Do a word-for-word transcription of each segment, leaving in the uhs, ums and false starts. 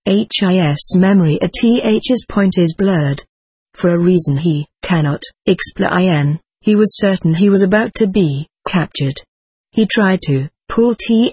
His memory at Th's point is blurred. For a reason he cannot explain, he was certain he was about to be captured. He tried to pull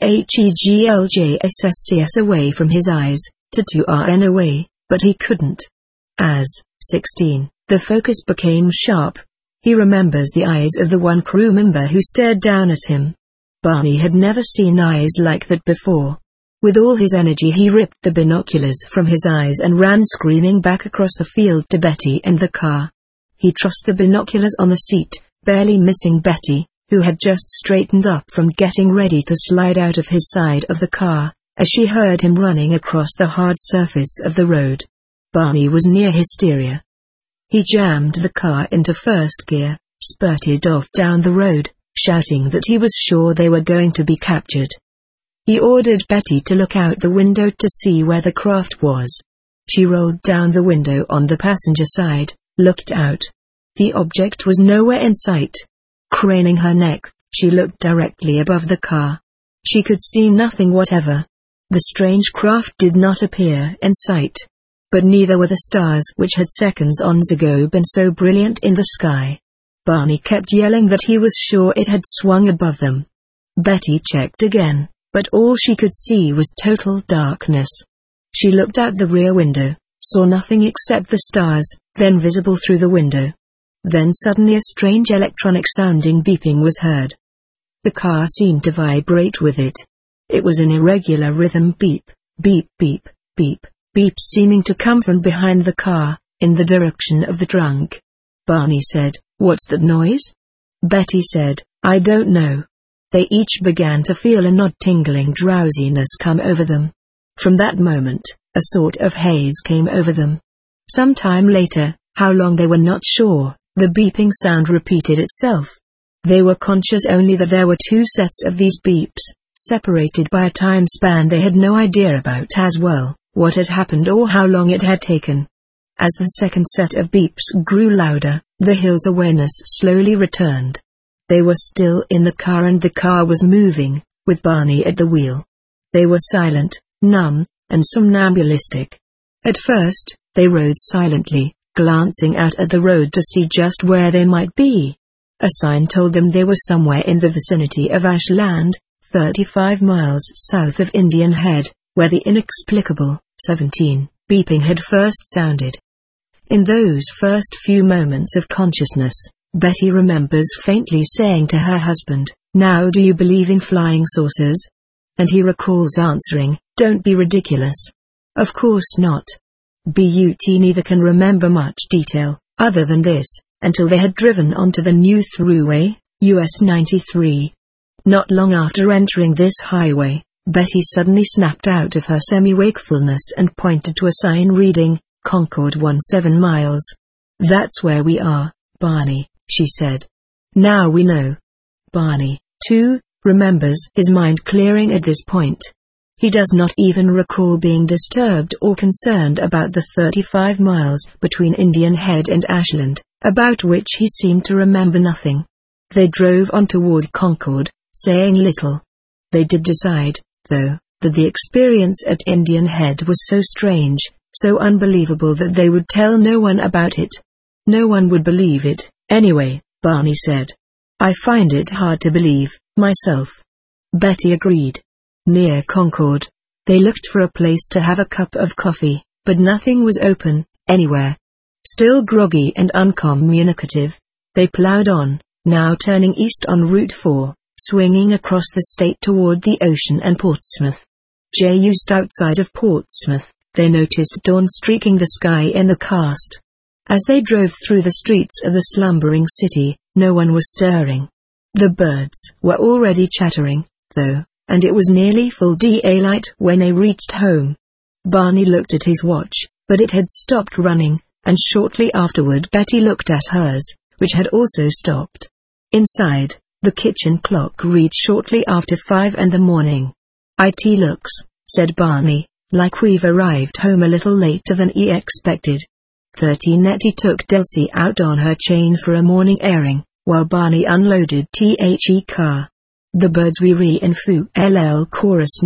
Thegljsss away from his eyes, to turn away, but he couldn't. As sixteen, the focus became sharp. He remembers the eyes of the one crew member who stared down at him. Barney had never seen eyes like that before. With all his energy he ripped the binoculars from his eyes and ran screaming back across the field to Betty and the car. He tossed the binoculars on the seat, barely missing Betty, who had just straightened up from getting ready to slide out of his side of the car, as she heard him running across the hard surface of the road. Barney was near hysteria. He jammed the car into first gear, spurted off down the road, shouting that he was sure they were going to be captured. He ordered Betty to look out the window to see where the craft was. She rolled down the window on the passenger side, looked out. The object was nowhere in sight. Craning her neck, she looked directly above the car. She could see nothing whatever. The strange craft did not appear in sight. But neither were the stars which had seconds ago been so brilliant in the sky. Barney kept yelling that he was sure it had swung above them. Betty checked again, but all she could see was total darkness. She looked out the rear window, saw nothing except the stars, then visible through the window. Then suddenly a strange electronic-sounding beeping was heard. The car seemed to vibrate with it. It was an irregular rhythm beep, beep beep, beep, beep seeming to come from behind the car, in the direction of the trunk. Barney said, "What's that noise?" Betty said, "I don't know." They each began to feel an odd tingling drowsiness come over them. From that moment, a sort of haze came over them. Some time later, how long they were not sure, the beeping sound repeated itself. They were conscious only that there were two sets of these beeps, separated by a time span they had no idea about as well, what had happened or how long it had taken. As the second set of beeps grew louder, the Hill's awareness slowly returned. They were still in the car and the car was moving, with Barney at the wheel. They were silent, numb, and somnambulistic. At first, they rode silently, glancing out at the road to see just where they might be. A sign told them they were somewhere in the vicinity of Ashland, thirty-five miles south of Indian Head, where the inexplicable, seventeen, beeping had first sounded. In those first few moments of consciousness, Betty remembers faintly saying to her husband, "Now do you believe in flying saucers?" And he recalls answering, "Don't be ridiculous." Of course not. But neither can remember much detail, other than this, until they had driven onto the new thruway, U S ninety-three. Not long after entering this highway, Betty suddenly snapped out of her semi-wakefulness and pointed to a sign reading, "Concord seventeen miles. "That's where we are, Barney," she said. "Now we know." Barney, too, remembers his mind clearing at this point. He does not even recall being disturbed or concerned about the thirty-five miles between Indian Head and Ashland, about which he seemed to remember nothing. They drove on toward Concord, saying little. They did decide, though, that the experience at Indian Head was so strange, so unbelievable that they would tell no one about it. No one would believe it, anyway, Barney said. "I find it hard to believe, myself." Betty agreed. Near Concord, they looked for a place to have a cup of coffee, but nothing was open, anywhere. Still groggy and uncommunicative, they plowed on, now turning east on Route four, swinging across the state toward the ocean and Portsmouth. Just outside of Portsmouth, they noticed dawn streaking the sky in the cast. As they drove through the streets of the slumbering city, no one was stirring. The birds were already chattering, though, and it was nearly full daylight when they reached home. Barney looked at his watch, but it had stopped running, and shortly afterward Betty looked at hers, which had also stopped. Inside, the kitchen clock read shortly after five in the morning. "It looks," said Barney, "like we've arrived home a little later than he expected." Thirteen Nettie took Delcy out on her chain for a morning airing, while Barney unloaded the car. "The birds we re in full chorus now,"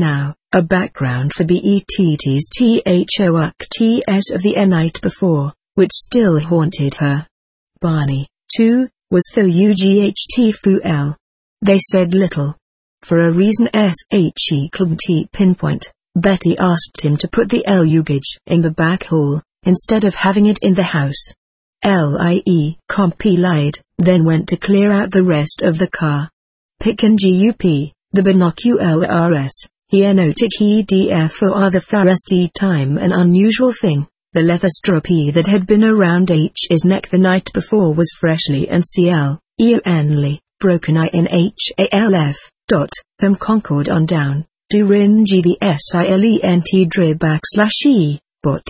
A background for Bett's thoughts of the night before, which still haunted her. Barney, too, was though full. They said little. For a reason she couldn't pinpoint, Betty asked him to put the luggage in the back hall, instead of having it in the house. Lie Compy lied, then went to clear out the rest of the car. Pick and gup, the binoculars, he noted he'd for the first time an unusual thing. The leather strap that had been around his neck the night before was freshly and cleanly broken in half. Dot, from Concord on down, during the silent drib backslash e, but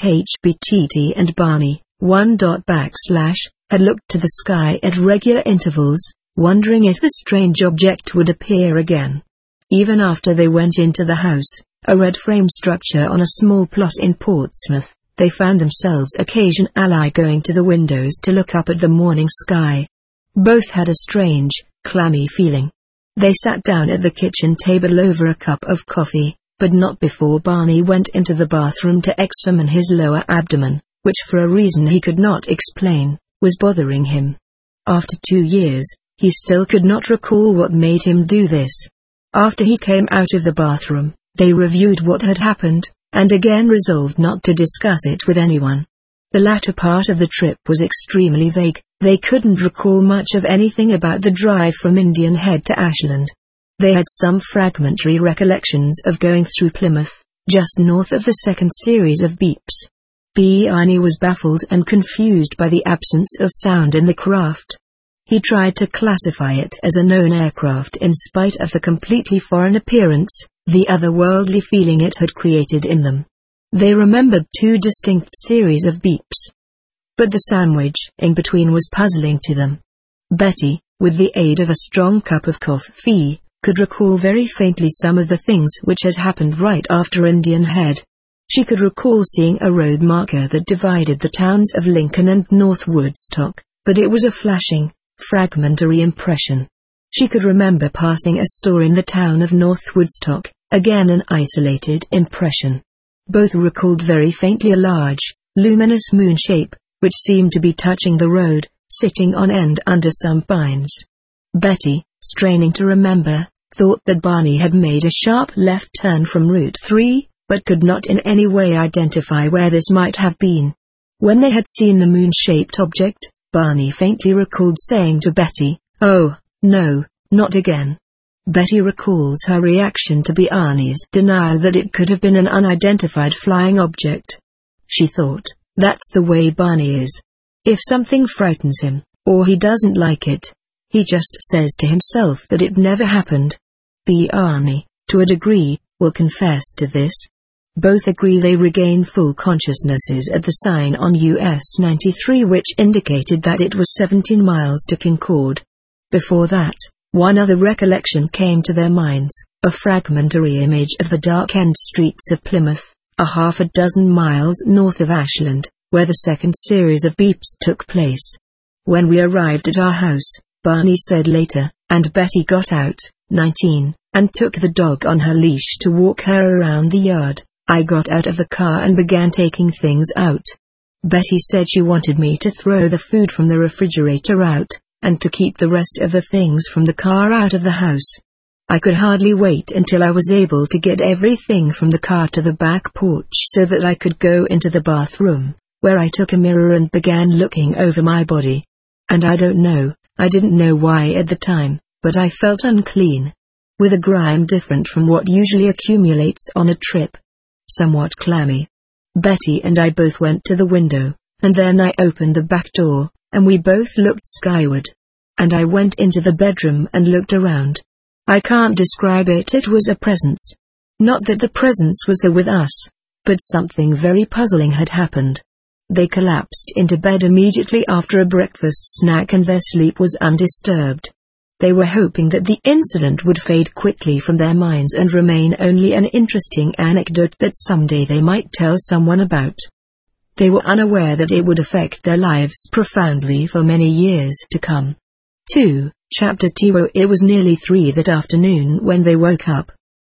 hbtt and Barney, one dot backslash, had looked to the sky at regular intervals, wondering if the strange object would appear again. Even after they went into the house, a red frame structure on a small plot in Portsmouth, they found themselves occasionally going to the windows to look up at the morning sky. Both had a strange, clammy feeling. They sat down at the kitchen table over a cup of coffee, but not before Barney went into the bathroom to examine his lower abdomen, which for a reason he could not explain, was bothering him. After two years, he still could not recall what made him do this. After he came out of the bathroom, they reviewed what had happened, and again resolved not to discuss it with anyone. The latter part of the trip was extremely vague. They couldn't recall much of anything about the drive from Indian Head to Ashland. They had some fragmentary recollections of going through Plymouth, just north of the second series of beeps. Barney was baffled and confused by the absence of sound in the craft. He tried to classify it as a known aircraft in spite of the completely foreign appearance, the otherworldly feeling it had created in them. They remembered two distinct series of beeps. But the sandwich in between was puzzling to them. Betty, with the aid of a strong cup of coffee, could recall very faintly some of the things which had happened right after Indian Head. She could recall seeing a road marker that divided the towns of Lincoln and North Woodstock, but it was a flashing, fragmentary impression. She could remember passing a store in the town of North Woodstock, again an isolated impression. Both recalled very faintly a large, luminous moon shape, which seemed to be touching the road, sitting on end under some pines. Betty, straining to remember, thought that Barney had made a sharp left turn from Route three, but could not in any way identify where this might have been. When they had seen the moon-shaped object, Barney faintly recalled saying to Betty, "Oh, no, not again." Betty recalls her reaction to Barney's denial that it could have been an unidentified flying object. She thought, that's the way Barney is. If something frightens him, or he doesn't like it, he just says to himself that it never happened. Barney, to a degree, will confess to this. Both agree they regained full consciousnesses at the sign on U S ninety-three which indicated that it was seventeen miles to Concord. Before that, one other recollection came to their minds, a fragmentary image of the dark-end streets of Plymouth, a half a dozen miles north of Ashland, where the second series of beeps took place. When we arrived at our house, Barney said later, and Betty got out, nineteen, and took the dog on her leash to walk her around the yard, I got out of the car and began taking things out. Betty said she wanted me to throw the food from the refrigerator out, and to keep the rest of the things from the car out of the house. I could hardly wait until I was able to get everything from the car to the back porch so that I could go into the bathroom, where I took a mirror and began looking over my body. And I don't know, I didn't know why at the time, but I felt unclean. With a grime different from what usually accumulates on a trip. Somewhat clammy. Betty and I both went to the window, and then I opened the back door, and we both looked skyward. And I went into the bedroom and looked around. I can't describe it, it was a presence. Not that the presence was there with us, but something very puzzling had happened. They collapsed into bed immediately after a breakfast snack and their sleep was undisturbed. They were hoping that the incident would fade quickly from their minds and remain only an interesting anecdote that someday they might tell someone about. They were unaware that it would affect their lives profoundly for many years to come. two. Chapter two. It was nearly three that afternoon when they woke up.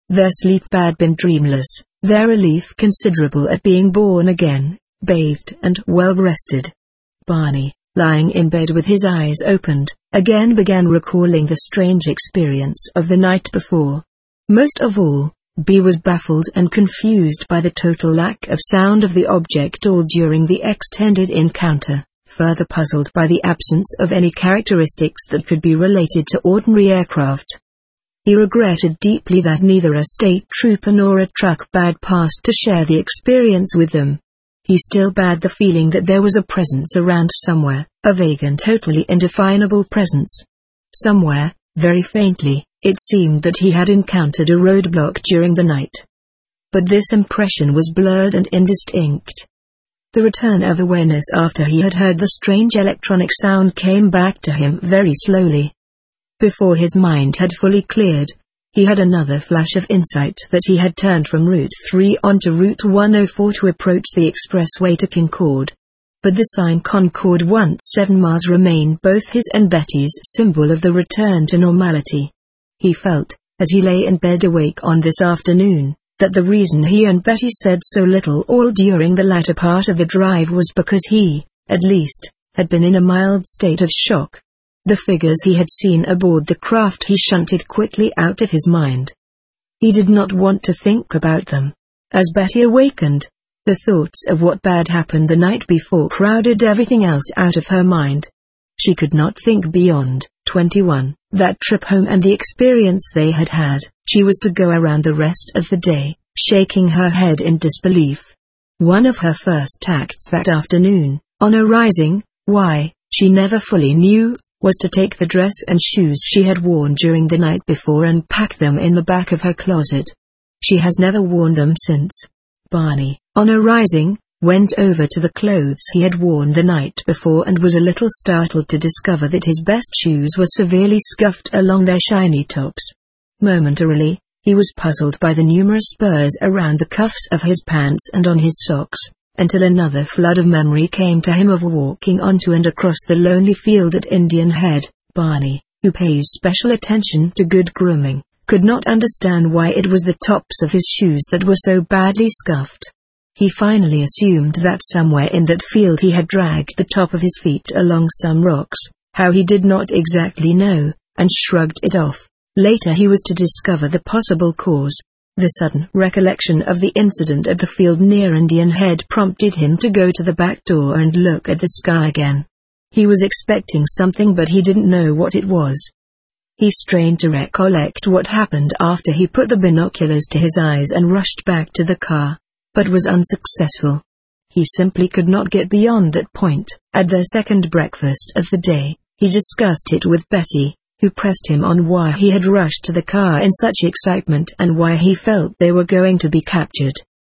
Their sleep had been dreamless, their relief considerable at being born again, bathed and well-rested. Barney, lying in bed with his eyes opened, again began recalling the strange experience of the night before. Most of all, B was baffled and confused by the total lack of sound of the object all during the extended encounter, further puzzled by the absence of any characteristics that could be related to ordinary aircraft. He regretted deeply that neither a state trooper nor a truck bad passed to share the experience with them. He still had the feeling that there was a presence around somewhere, a vague and totally indefinable presence. Somewhere, very faintly, it seemed that he had encountered a roadblock during the night. But this impression was blurred and indistinct. The return of awareness after he had heard the strange electronic sound came back to him very slowly. Before his mind had fully cleared, he had another flash of insight that he had turned from Route three onto Route one oh four to approach the expressway to Concord. But the sign Concord once seven miles remained both his and Betty's symbol of the return to normality. He felt, as he lay in bed awake on this afternoon, that the reason he and Betty said so little all during the latter part of the drive was because he, at least, had been in a mild state of shock. The figures he had seen aboard the craft he shunted quickly out of his mind. He did not want to think about them. As Betty awakened, the thoughts of what bad happened the night before crowded everything else out of her mind. She could not think beyond twenty-one, that trip home and the experience they had had. She was to go around the rest of the day, shaking her head in disbelief. One of her first acts that afternoon, on arising, why, she never fully knew, was to take the dress and shoes she had worn during the night before and pack them in the back of her closet. She has never worn them since. Barney, on arising, went over to the clothes he had worn the night before and was a little startled to discover that his best shoes were severely scuffed along their shiny tops. Momentarily, he was puzzled by the numerous spurs around the cuffs of his pants and on his socks, until another flood of memory came to him of walking onto and across the lonely field at Indian Head. Barney, who pays special attention to good grooming, could not understand why it was the tops of his shoes that were so badly scuffed. He finally assumed that somewhere in that field he had dragged the top of his feet along some rocks, how he did not exactly know, and shrugged it off. Later he was to discover the possible cause. The sudden recollection of the incident at the field near Indian Head prompted him to go to the back door and look at the sky again. He was expecting something but he didn't know what it was. He strained to recollect what happened after he put the binoculars to his eyes and rushed back to the car, but was unsuccessful. He simply could not get beyond that point. At their second breakfast of the day, he discussed it with Betty, who pressed him on why he had rushed to the car in such excitement and why he felt they were going to be captured.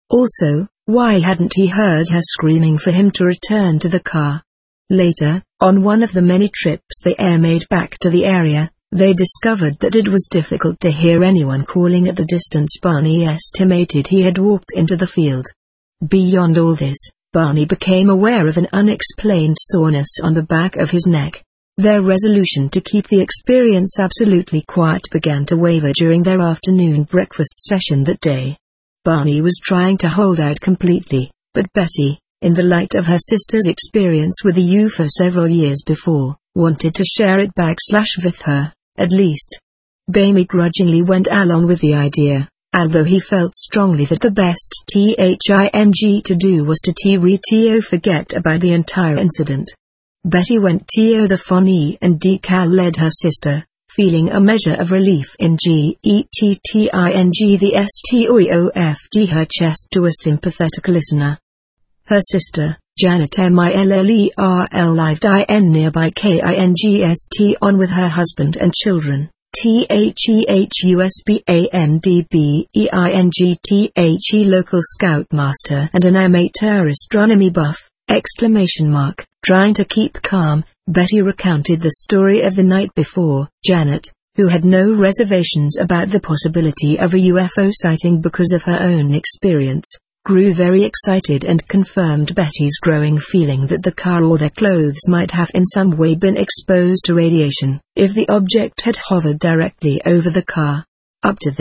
Also, why hadn't he heard her screaming for him to return to the car? Later, on one of the many trips they air made back to the area, they discovered that it was difficult to hear anyone calling at the distance Barney estimated he had walked into the field. Beyond all this, Barney became aware of an unexplained soreness on the back of his neck. Their resolution to keep the experience absolutely quiet began to waver during their afternoon breakfast session that day. Barney was trying to hold out completely, but Betty, in the light of her sister's experience with the U F O several years before, wanted to share it backslash with her, at least. Barney grudgingly went along with the idea, although he felt strongly that the best thing to do was to to forget about the entire incident. Betty went to the phone and Decal led her sister, feeling a measure of relief in getting the stoofed her chest to a sympathetic listener. Her sister, Janet Millrl lived in nearby Kingst on with her husband and children, THEHUSBANDBEINGTHE local scoutmaster and an amateur astronomy buff, exclamation mark. Trying to keep calm, Betty recounted the story of the night before. Janet, who had no reservations about the possibility of a U F O sighting because of her own experience, grew very excited and confirmed Betty's growing feeling that the car or their clothes might have in some way been exposed to radiation if the object had hovered directly over the car. Up to this,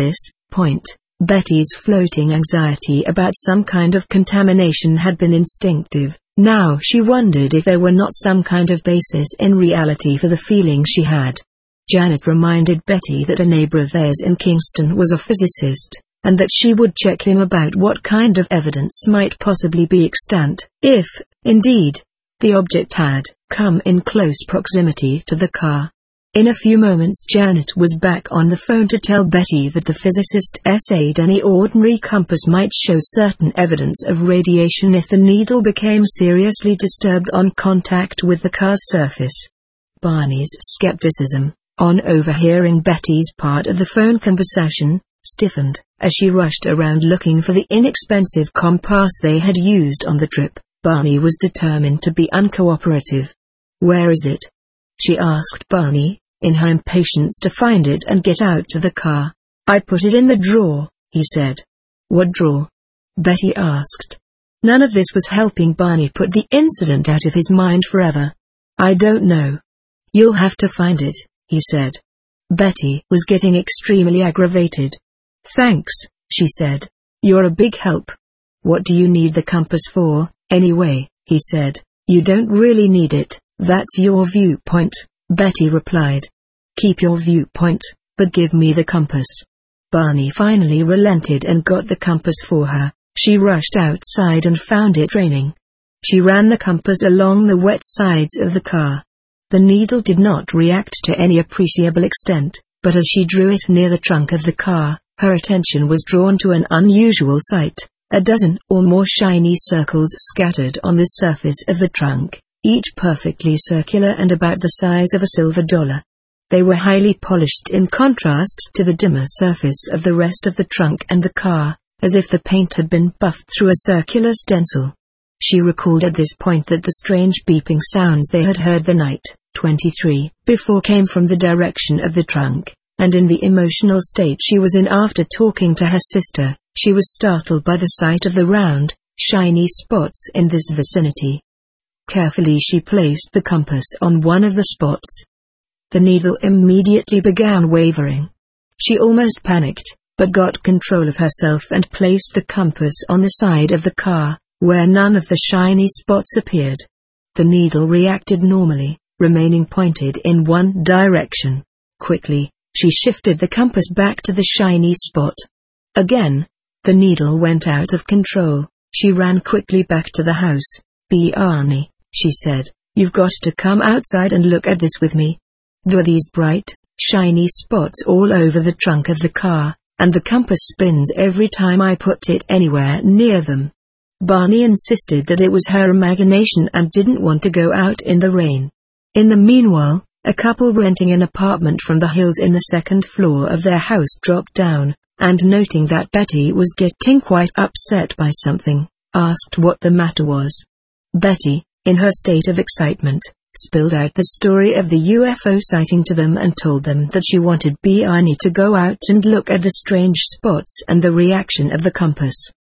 point, Betty's floating anxiety about some kind of contamination had been instinctive. Now she wondered if there were not some kind of basis in reality for the feeling she had. Janet reminded Betty that a neighbor of theirs in Kingston was a physicist, and that she would check him about what kind of evidence might possibly be extant, if, indeed, the object had come in close proximity to the car. In a few moments Janet was back on the phone to tell Betty that the physicist said any ordinary compass might show certain evidence of radiation if the needle became seriously disturbed on contact with the car's surface. Barney's skepticism, on overhearing Betty's part of the phone conversation, stiffened, as she rushed around looking for the inexpensive compass they had used on the trip. Barney was determined to be uncooperative. "Where is it?" she asked Barney, in her impatience to find it and get out to the car. "I put it in the drawer," he said. "What drawer?" Betty asked. None of this was helping Barney put the incident out of his mind forever. "I don't know. You'll have to find it," he said. Betty was getting extremely aggravated. "Thanks," she said. "You're a big help." "What do you need the compass for, anyway?" he said. "You don't really need it, that's your viewpoint," Betty replied. "Keep your viewpoint, but give me the compass." Barney finally relented and got the compass for her. She rushed outside and found it raining. She ran the compass along the wet sides of the car. The needle did not react to any appreciable extent, but as she drew it near the trunk of the car, her attention was drawn to an unusual sight: a dozen or more shiny circles scattered on the surface of the trunk, each perfectly circular and about the size of a silver dollar. They were highly polished in contrast to the dimmer surface of the rest of the trunk and the car, as if the paint had been buffed through a circular stencil. She recalled at this point that the strange beeping sounds they had heard the night twenty-three before came from the direction of the trunk, and in the emotional state she was in after talking to her sister, she was startled by the sight of the round, shiny spots in this vicinity. Carefully she placed the compass on one of the spots. The needle immediately began wavering. She almost panicked, but got control of herself and placed the compass on the side of the car, where none of the shiny spots appeared. The needle reacted normally, remaining pointed in one direction. Quickly, she shifted the compass back to the shiny spot. Again, the needle went out of control. She ran quickly back to the house. "Barney," she said, "you've got to come outside and look at this with me. There are these bright, shiny spots all over the trunk of the car, and the compass spins every time I put it anywhere near them." Barney insisted that it was her imagination and didn't want to go out in the rain. In the meanwhile, a couple renting an apartment from the hills in the second floor of their house dropped down, and noting that Betty was getting quite upset by something, asked what the matter was. Betty, in her state of excitement, spilled out the story of the U F O sighting to them and told them that she wanted Barney to go out and look at the strange spots and the reaction of the compass.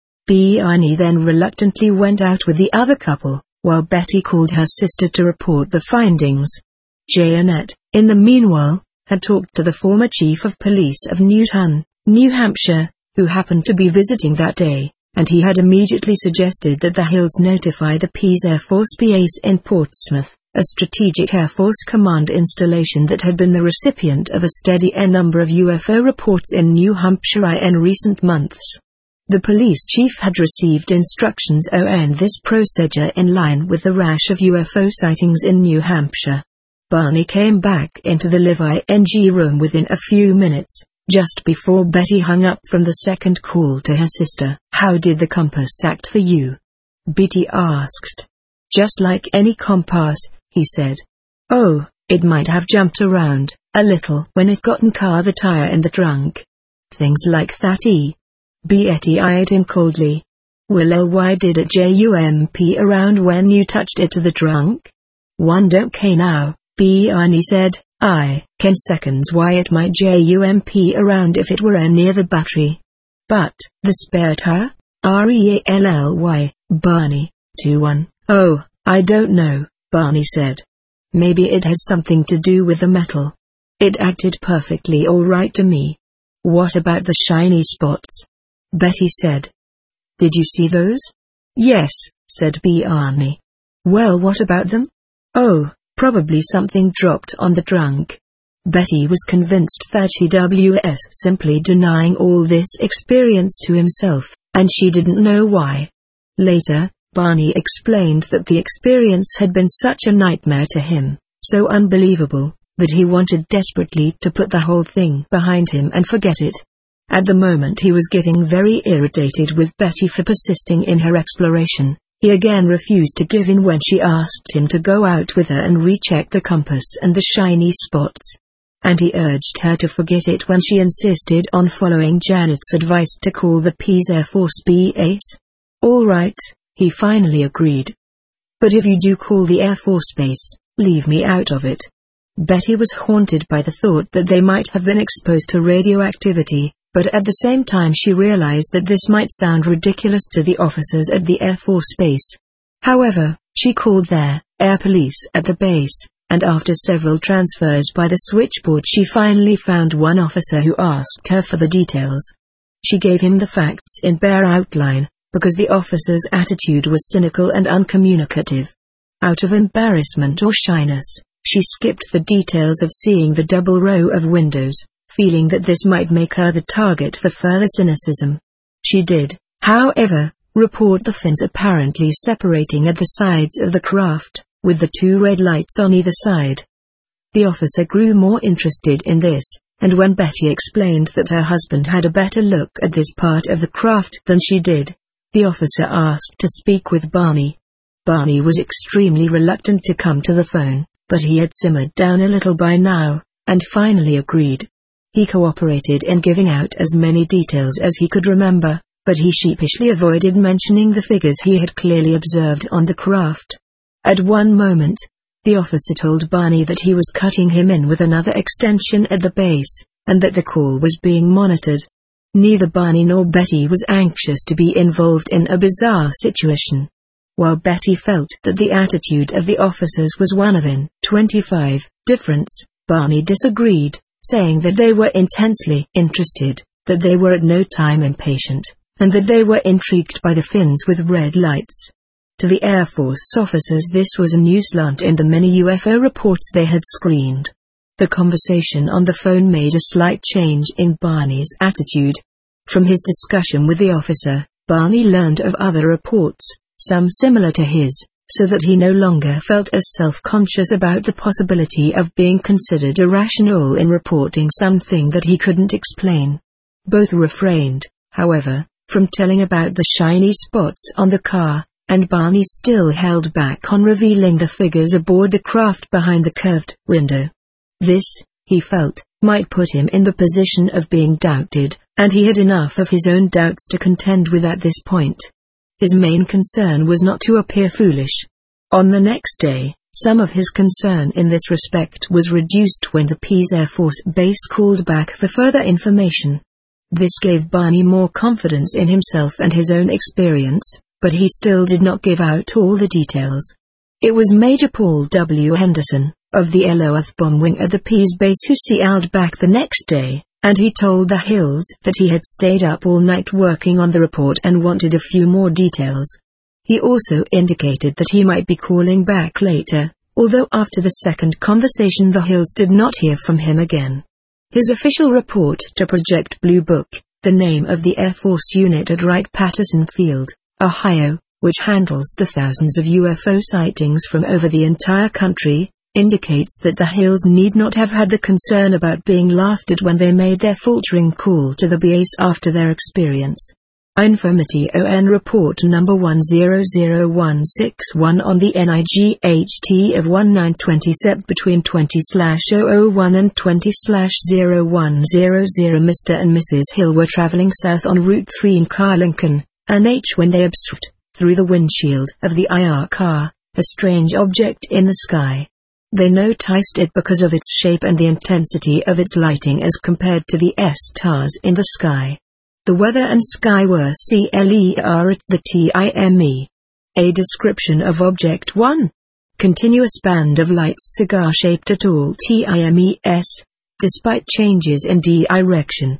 Barney then reluctantly went out with the other couple, while Betty called her sister to report the findings. Janet, in the meanwhile, had talked to the former chief of police of Newton, New Hampshire, who happened to be visiting that day, and he had immediately suggested that the Hills notify the Pease Air Force Base in Portsmouth, a strategic Air Force command installation that had been the recipient of a steady number of U F O reports in New Hampshire in recent months. The police chief had received instructions on this procedure in line with the rash of U F O sightings in New Hampshire. Barney came back into the live-in room within a few minutes, just before Betty hung up from the second call to her sister. "How did the compass act for you?" Betty asked. "Just like any compass," he said. "Oh, it might have jumped around a little when it got in car the tire in the trunk. Things like that, eh?" Betty eyed him coldly. "Well, why did it jump around when you touched it to the trunk?" "One don't care now," Barney said. "I can seconds why it might jump around if it were near the battery. But, the spare tire? Really, Barney, two one. "Oh, I don't know," Barney said. "Maybe it has something to do with the metal. It acted perfectly all right to me." What about the shiny spots? Betty said. Did you see those? Yes, said Barney. Well, what about them? Oh, probably something dropped on the trunk. Betty was convinced that he was simply denying all this experience to himself, and she didn't know why. Later, Barney explained that the experience had been such a nightmare to him, so unbelievable, that he wanted desperately to put the whole thing behind him and forget it. At the moment he was getting very irritated with Betty for persisting in her exploration. He again refused to give in when she asked him to go out with her and recheck the compass and the shiny spots. And he urged her to forget it when she insisted on following Janet's advice to call the Peace Air Force Base. All right, he finally agreed. But if you do call the Air Force Base, leave me out of it. Betty was haunted by the thought that they might have been exposed to radioactivity, but at the same time she realized that this might sound ridiculous to the officers at the Air Force Base. However, she called their air police at the base, and after several transfers by the switchboard she finally found one officer who asked her for the details. She gave him the facts in bare outline, because the officer's attitude was cynical and uncommunicative. Out of embarrassment or shyness, she skipped the details of seeing the double row of windows, feeling that this might make her the target for further cynicism. She did, however, report the fins apparently separating at the sides of the craft, with the two red lights on either side. The officer grew more interested in this, and when Betty explained that her husband had a better look at this part of the craft than she did, the officer asked to speak with Barney. Barney was extremely reluctant to come to the phone, but he had simmered down a little by now, and finally agreed. He cooperated in giving out as many details as he could remember, but he sheepishly avoided mentioning the figures he had clearly observed on the craft. At one moment, the officer told Barney that he was cutting him in with another extension at the base, and that the call was being monitored. Neither Barney nor Betty was anxious to be involved in a bizarre situation. While Betty felt that the attitude of the officers was one of in twenty-five difference, Barney disagreed, saying that they were intensely interested, that they were at no time impatient, and that they were intrigued by the fins with red lights. To the Air Force officers this was a new slant in the many U F O reports they had screened. The conversation on the phone made a slight change in Barney's attitude. From his discussion with the officer, Barney learned of other reports, some similar to his, so that he no longer felt as self-conscious about the possibility of being considered irrational in reporting something that he couldn't explain. Both refrained, however, from telling about the shiny spots on the car, and Barney still held back on revealing the figures aboard the craft behind the curved window. This, he felt, might put him in the position of being doubted, and he had enough of his own doubts to contend with at this point. His main concern was not to appear foolish. On the next day, some of his concern in this respect was reduced when the Peace Air Force Base called back for further information. This gave Barney more confidence in himself and his own experience, but he still did not give out all the details. It was Major Paul W. Henderson, of the L O F bomb wing at the Peace Base, who sailed back the next day, and he told the Hills that he had stayed up all night working on the report and wanted a few more details. He also indicated that he might be calling back later, although after the second conversation the Hills did not hear from him again. His official report to Project Blue Book, the name of the Air Force unit at Wright-Patterson Field, Ohio, which handles the thousands of U F O sightings from over the entire country, indicates that the Hills need not have had the concern about being laughed at when they made their faltering call to the base after their experience. Information report number one zero zero one six one on the N I G H T of nineteen twenty S E P between twenty slash zero zero one and twenty slash zero one zero zero. Mister and Missus Hill were traveling south on Route three in car Lincoln, N H when they observed, through the windshield of the I R car, a strange object in the sky. They noticed it because of its shape and the intensity of its lighting as compared to the stars in the sky. The weather and sky were clear at the time. A description of Object one. Continuous band of lights cigar-shaped at all times, despite changes in direction.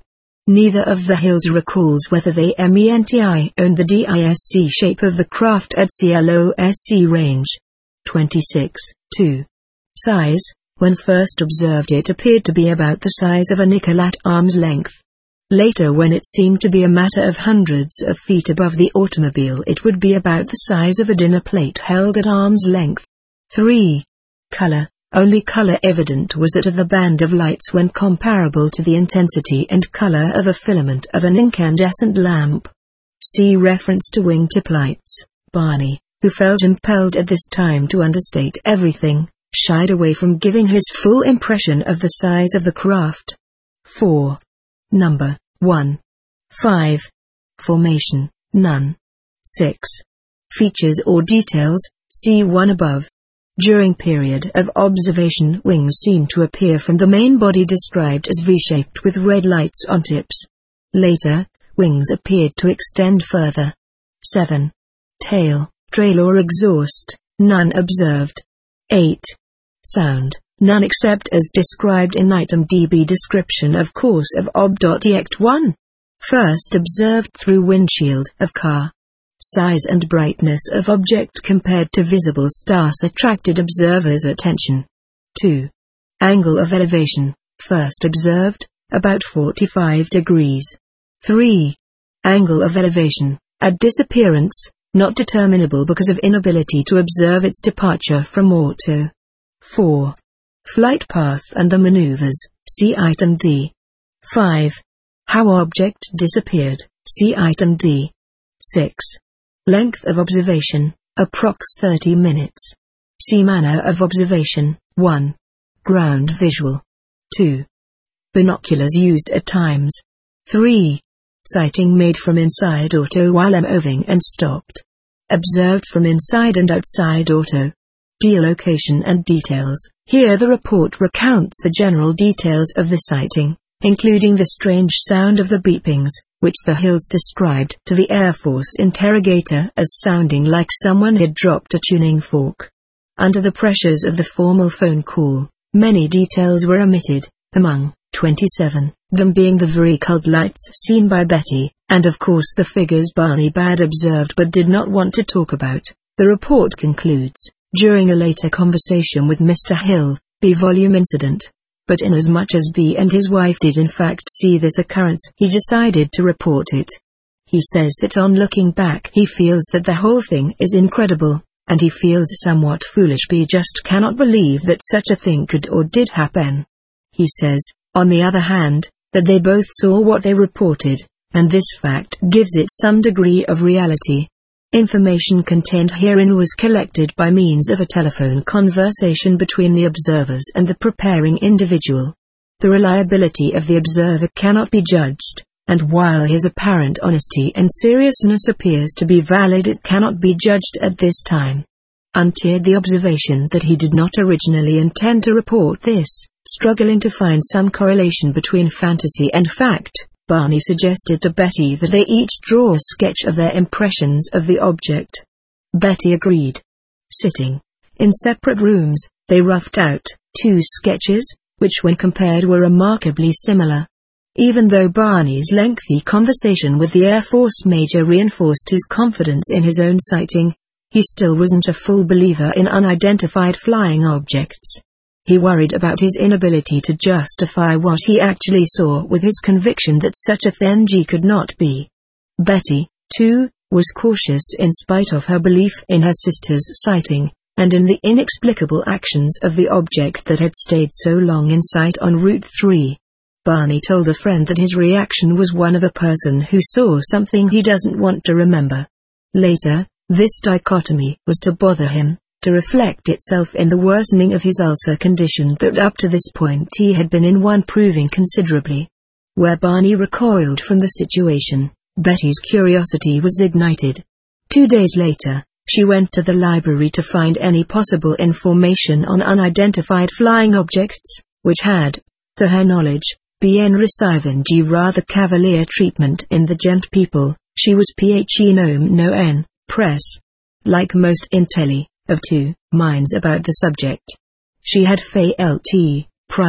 Neither of the Hills recalls whether they MENTI owned the DISC shape of the craft at C L O S C range. twenty-six. two. Size. When first observed it appeared to be about the size of a nickel at arm's length. Later, when it seemed to be a matter of hundreds of feet above the automobile, it would be about the size of a dinner plate held at arm's length. three. Color. Only color evident was that of a band of lights when comparable to the intensity and color of a filament of an incandescent lamp. See reference to wingtip lights. Barney, who felt impelled at this time to understate everything, shied away from giving his full impression of the size of the craft. four. Number one. five. Formation, none. six. Features or details, see one above. During period of observation, wings seem to appear from the main body described as V-shaped with red lights on tips. Later, wings appeared to extend further. seven. Tail, trail or exhaust, none observed. eight. Sound, none except as described in item D B description of course of ob.ect one. First observed through windshield of car. Size and brightness of object compared to visible stars attracted observers' attention. two. Angle of elevation, first observed, about forty-five degrees. three. Angle of elevation, at disappearance, not determinable because of inability to observe its departure from auto. four. Flight path and the maneuvers, see item D. five. How object disappeared, see item D. six. Length of observation, approx thirty minutes. See manner of observation. one. Ground visual. two. Binoculars used at times. three. Sighting made from inside auto while moving and stopped. Observed from inside and outside auto. Geolocation and details. Here the report recounts the general details of the sighting, including the strange sound of the beepings, which the Hills described to the Air Force interrogator as sounding like someone had dropped a tuning fork. Under the pressures of the formal phone call, many details were omitted, among twenty-seven, them being the very cold lights seen by Betty, and of course the figures Barney Bad observed but did not want to talk about. The report concludes, during a later conversation with Mister Hill, B volume incident. But inasmuch as B and his wife did in fact see this occurrence, he decided to report it. He says that on looking back he feels that the whole thing is incredible, and he feels somewhat foolish. B just cannot believe that such a thing could or did happen. He says, on the other hand, that they both saw what they reported, and this fact gives it some degree of reality. Information contained herein was collected by means of a telephone conversation between the observers and the preparing individual. The reliability of the observer cannot be judged, and while his apparent honesty and seriousness appears to be valid, it cannot be judged at this time. Until the observation that he did not originally intend to report this, struggling to find some correlation between fantasy and fact, Barney suggested to Betty that they each draw a sketch of their impressions of the object. Betty agreed. Sitting in separate rooms, they roughed out two sketches, which when compared were remarkably similar. Even though Barney's lengthy conversation with the Air Force major reinforced his confidence in his own sighting, he still wasn't a full believer in unidentified flying objects. He worried about his inability to justify what he actually saw with his conviction that such a thing could not be. Betty, too, was cautious in spite of her belief in her sister's sighting, and in the inexplicable actions of the object that had stayed so long in sight on Route three. Barney told a friend that his reaction was one of a person who saw something he doesn't want to remember. Later, this dichotomy was to bother him, to reflect itself in the worsening of his ulcer condition that up to this point he had been in, one proving considerably. Where Barney recoiled from the situation, Betty's curiosity was ignited. Two days later, she went to the library to find any possible information on unidentified flying objects, which had, to her knowledge, been receiving rather cavalier treatment in the gent people. She was Phe nom non press. Like most intelli, of two minds about the subject. She had felt prior,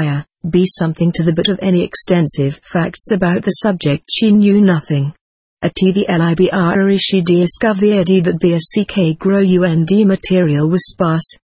be something to the but of any extensive facts about the subject she knew nothing. At the library she discovered that basic ground material was sparse.